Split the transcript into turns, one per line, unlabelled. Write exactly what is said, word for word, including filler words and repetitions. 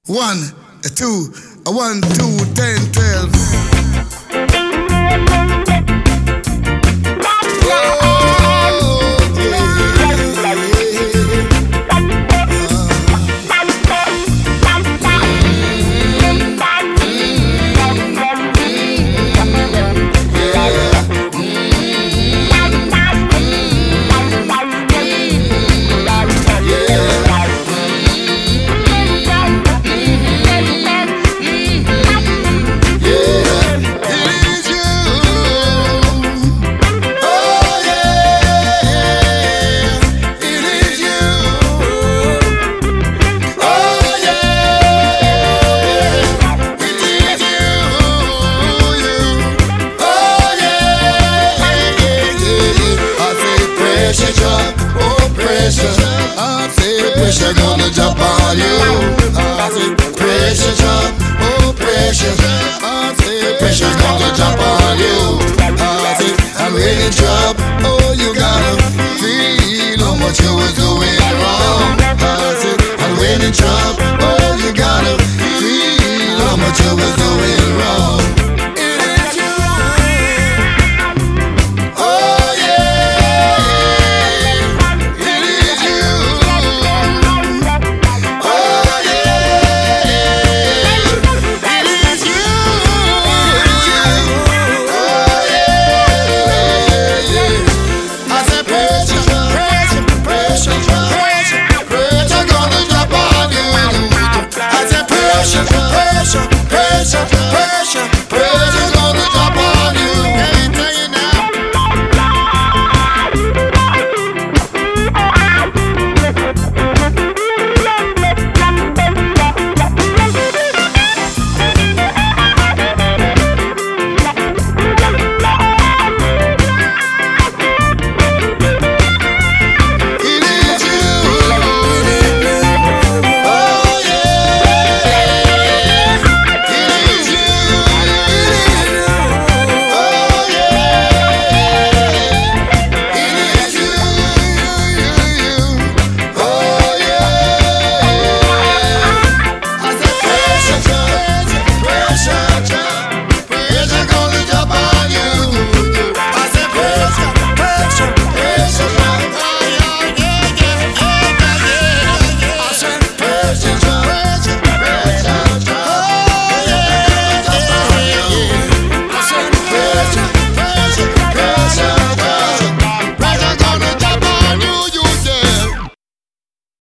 One, a two, a one, two, ten, twelve.
I say pressure gonna drop on you. I say pressure drop, oh pressure. I say pressure gonna drop on you. I say and when it drop, oh you gotta feel how much you was doing wrong. I say and when it drop, oh you gotta feel how much you was doing wrong. Pressure, pressure, pressure.